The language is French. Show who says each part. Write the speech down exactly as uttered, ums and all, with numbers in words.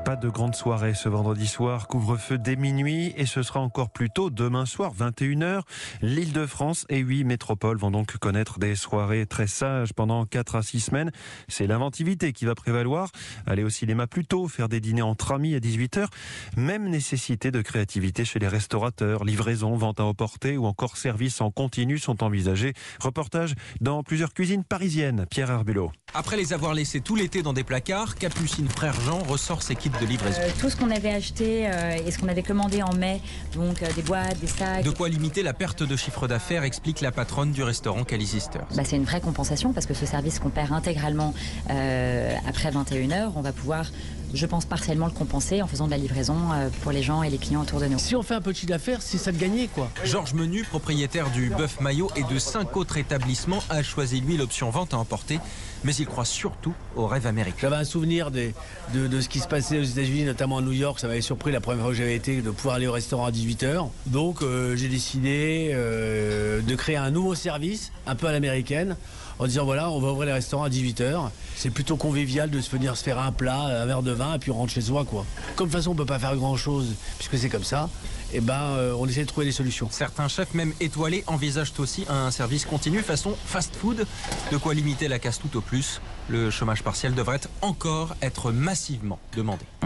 Speaker 1: Pas de grande soirée ce vendredi soir, couvre-feu dès minuit et ce sera encore plus tôt demain soir, vingt et une heures. L'Île-de-France et huit métropoles vont donc connaître des soirées très sages pendant quatre à six semaines. C'est l'inventivité qui va prévaloir. Aller au cinéma plus tôt, faire des dîners entre amis à dix-huit heures. Même nécessité de créativité chez les restaurateurs. Livraison, vente à emporter ou encore service en continu sont envisagés. Reportage dans plusieurs cuisines parisiennes. Pierre Herbulot.
Speaker 2: Après les avoir laissés tout l'été dans des placards, Capucine Frère Jean ressort ses kits de livraison.
Speaker 3: Euh, tout ce qu'on avait acheté euh, et ce qu'on avait commandé en mai, donc euh, des boîtes, des sacs.
Speaker 2: De quoi limiter la perte de chiffre d'affaires, explique la patronne du restaurant Cali Sisters.
Speaker 3: Bah, c'est une vraie compensation parce que ce service qu'on perd intégralement euh, après vingt et une heures, on va pouvoir, je pense, partiellement le compenser en faisant de la livraison euh, pour les gens et les clients autour de nous.
Speaker 4: Si on fait un peu de chiffre d'affaires, c'est ça de gagner, quoi.
Speaker 2: Georges Menu, propriétaire du Bœuf Maillot et de cinq autres établissements, a choisi lui l'option vente à emporter, mais il croit surtout au rêve américain.
Speaker 4: J'avais un souvenir des, de, de ce qui se passait aux États-Unis, notamment à New York. Ça m'avait surpris la première fois que j'avais été de pouvoir aller au restaurant à dix-huit heures. Donc euh, j'ai décidé euh, de créer un nouveau service, un peu à l'américaine, en disant voilà, on va ouvrir les restaurants à dix-huit heures. C'est plutôt convivial de se venir se faire un plat, un verre de vin et puis on rentre chez soi, quoi. Comme de toute façon on peut pas faire grand chose puisque c'est comme ça, et ben euh, on essaie de trouver des solutions.
Speaker 2: Certains chefs, même étoilés, envisagent aussi un service continu façon fast-food, de quoi limiter la casse tout au plus. Le chômage partiel devrait encore être massivement demandé.